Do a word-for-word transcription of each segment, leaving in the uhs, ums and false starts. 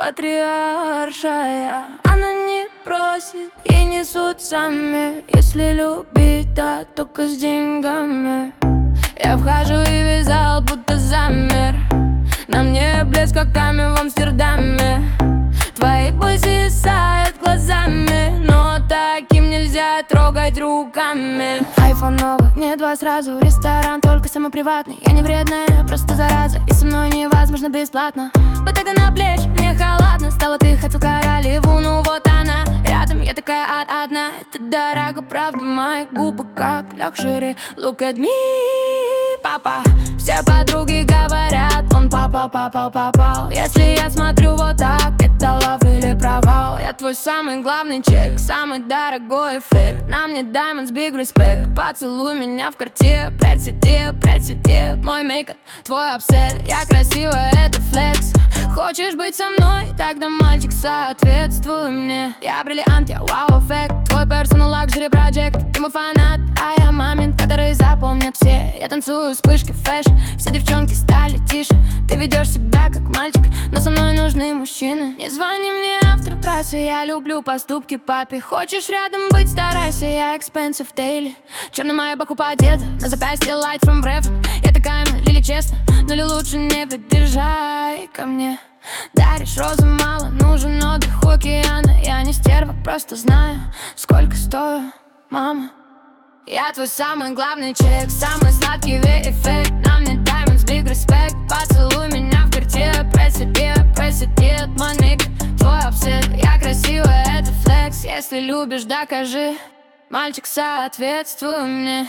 патриаршая. Она не просит, ей несут сами. Если любить, да только с деньгами. Я вхожу и весь зал будто замер. На мне блеск, как камень в Амстердаме. Твои пульсы сают глазами, но таким нельзя трогать руками. Айфон новый, мне два сразу. Ресторан только самый приватный. Я не вредная, просто зараза. И со мной невозможно бесплатно. Ботага на плечи, мне холодно. Стала, ты хотел королеву, ну вот она рядом, я такая ад одна. Это дорого, правда, мои губы как лакшери. Look at me, папа. Все подруги говорят, он папа, папа, попал. Если я смотрю вот так, это лав или провал. Я твой самый главный чек, самый дорогой эффект. На мне diamonds, big respect. Поцелуй меня в карте, прядь сети, прядь сети. Мой мейкап, твой апсет. Я красивая, это флекс. Хочешь быть со мной? Тогда, мальчик, соответствуй мне. Я бриллиант, я вау-эффект. Твой персонал лакшери проджект. Ты мой фанат, а я момент, который запомнят все. Я танцую вспышки фэшн. Все девчонки стали тише. Ты ведешь себя как мальчик, но со мной нужны мужчины. Не звони мне, автор трассы. Я люблю поступки папе. Хочешь рядом быть, старайся. Я expensive daily. Черный майбах упадет. На запястье light from breath. Я такая, Лили, честно. Но ли лучше не приближай ко мне. Даришь розы, мало, нужен отдых у океана. Я не стерва, просто знаю, сколько стою, мама. Я твой самый главный чек, самый сладкий эффект. На мне diamonds, big respect. Поцелуй меня в карте, пресс себе, пресс it, мой мейкап, твой апсет. Я красивая, это флекс. Если любишь, докажи. Мальчик, соответствуй мне.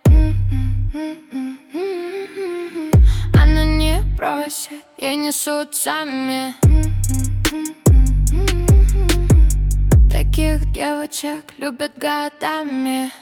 Она не просит, ей несут сами. Таких девочек любят годами.